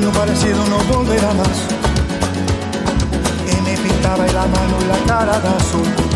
sueño parecido no volverá más. Y me pintaba la mano y la cara de azul.